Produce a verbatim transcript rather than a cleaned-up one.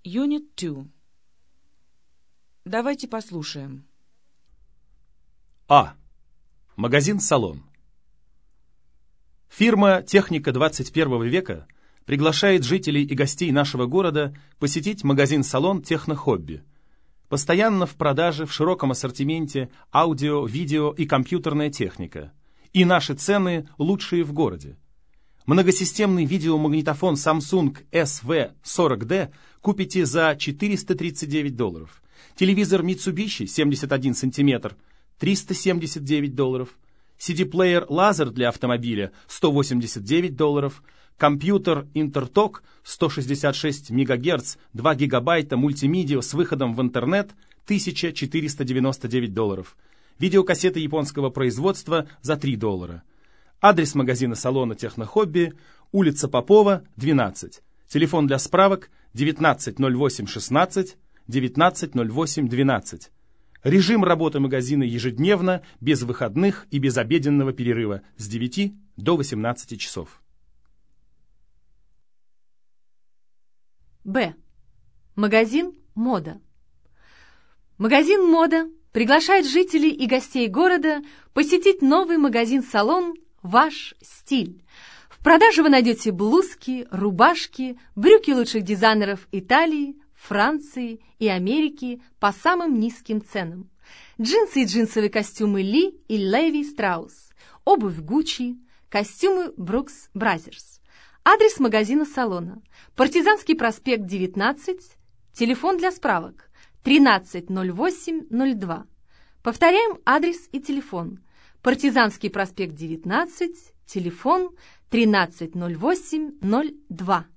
Unit два. Давайте послушаем. А. Магазин-салон. Фирма «Техника двадцать первого века» приглашает жителей и гостей нашего города посетить магазин-салон «Технохобби». Постоянно в продаже в широком ассортименте аудио, видео и компьютерная техника. И наши цены лучшие в городе. Многосистемный видеомагнитофон Samsung эс ви сорок ди купите за четыреста тридцать девять долларов. Телевизор Mitsubishi семьдесят один сантиметр триста семьдесят девять долларов. си ди-плеер лазер для автомобиля сто восемьдесят девять долларов. Компьютер Intertalk сто шестьдесят шесть мегагерц два гигабайта мультимедиа с выходом в интернет тысяча четыреста девяносто девять долларов. Видеокассеты японского производства за три доллара. Адрес магазина-салона «Технохобби», улица Попова, двенадцать. Телефон для справок девятнадцать ноль восемь шестнадцать, девятнадцать ноль восемь двенадцать. Режим работы магазина ежедневно, без выходных и без обеденного перерыва с девяти до восемнадцати часов. Б. Магазин «Мода». Магазин «Мода» приглашает жителей и гостей города посетить новый магазин-салон «Ваш стиль». В продаже вы найдете блузки, рубашки, брюки лучших дизайнеров Италии, Франции и Америки по самым низким ценам. Джинсы и джинсовые костюмы Ли и Леви Страус, обувь Гуччи, костюмы Брукс Бразерс. Адрес магазина-салона: Партизанский проспект, девятнадцать, телефон для справок тринадцать ноль восемь ноль два. Повторяем адрес и телефон: Партизанский проспект, девятнадцать, телефон тринадцать ноль восемь ноль два.